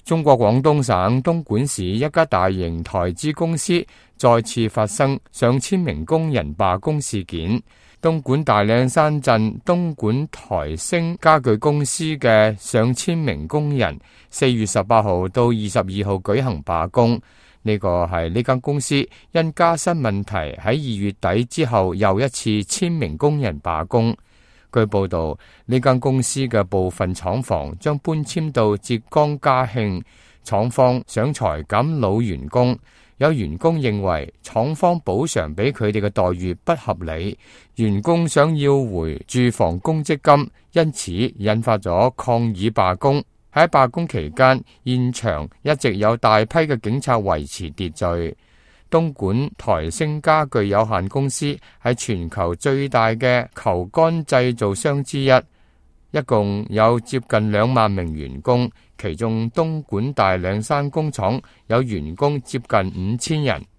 中國廣東省東莞市一家大型台資公司再次發生上千名工人罷工事件。東莞大嶺山鎮東莞台星家具公司嘅上千名工人4月18號到22號舉行罷工。呢個係呢間公司因加薪問題喺2月底之後又一次千名工人罷工。據報道，呢間公司嘅部分廠房將搬遷到浙江嘉興，廠方想裁減老員工。有員工認為廠方補償俾佢哋嘅待遇不合理，員工想要回住房公積金，因此引發咗抗議罷工。喺罷工期間，現場一直有大批嘅警察維持秩序。東莞台星家具有限公司係全球最大嘅球桿製造商之一，一共有接近2萬名員工，其中東莞大嶺山工廠有員工接近5000人。